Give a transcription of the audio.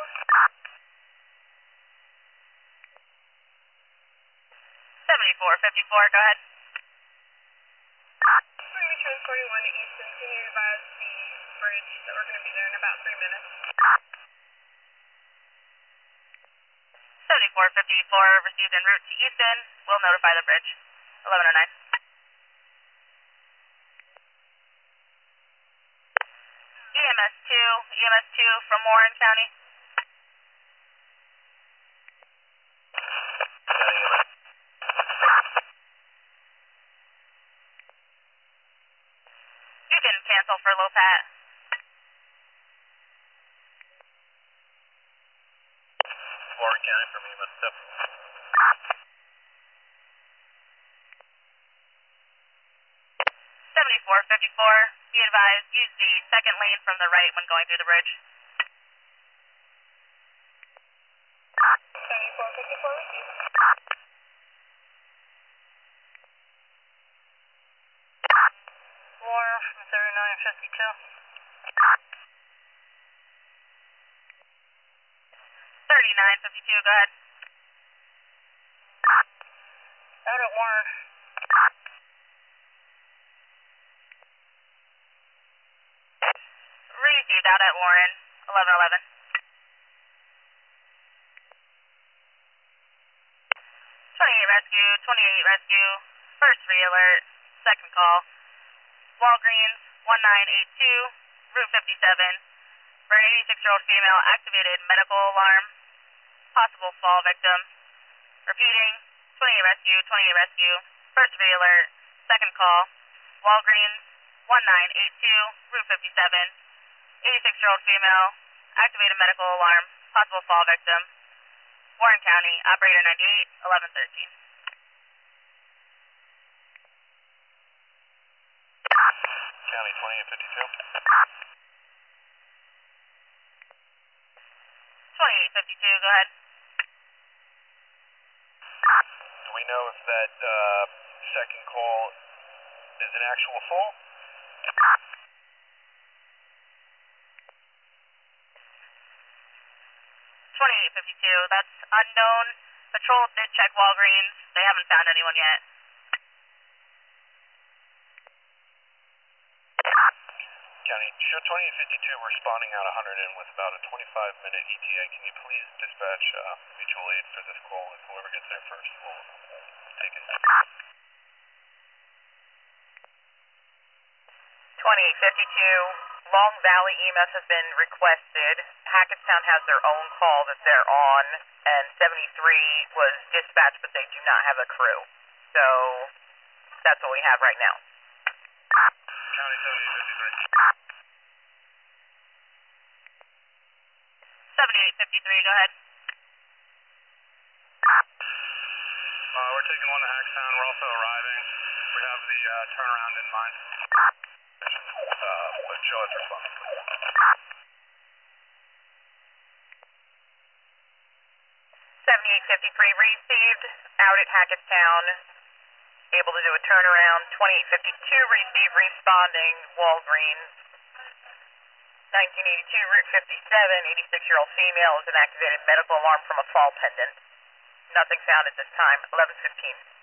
7454, go ahead. Miami Trans 41 to Easton, can you advise the bridge that we're going to be there in about 3 minutes? 7454, received en route to Easton. We'll notify the bridge. 1109. EMS2 from Warren County. You can cancel for low pat. Warren County from EMS2. 7454, be advised, use the second lane from the right when going through the bridge. 7454, received. War 3952. 3952, go ahead. Out at Warren. Received out at Warren, 1111. 28 rescue, first re-alert, second call. Walgreens, 1982, Route 57, for an 86-year-old female, activated medical alarm, possible fall victim. Repeating, 28 rescue, first re-alert, second call. Walgreens, 1982, Route 57, 86-year-old female, activated medical alarm, possible fall victim. Warren County, operator 98, 1113. County 2852. 2852, go ahead. Do we know if that second call is an actual fall? 2852, that's unknown. Patrol did check Walgreens. They haven't found anyone yet. County, show 2852 responding out 100 in with about a 25-minute ETA. Can you please dispatch mutual aid for this call, and whoever gets there first will take it. 2852, Long Valley EMS has been requested. Hackettstown has their own call that they're on, and 73 was dispatched, but they do not have a crew. So that's what we have right now. County 7853. 7853, go ahead. We're taking one to Hackstown. We're also arriving. We have the turnaround in mind. But show us response, please. 7853 received, out at Hackettstown, able to do a turnaround. 2852 received, responding, Walgreens. 1982, Route 57, 86-year-old female is an activated medical alarm from a fall pendant. Nothing found at this time, 1115.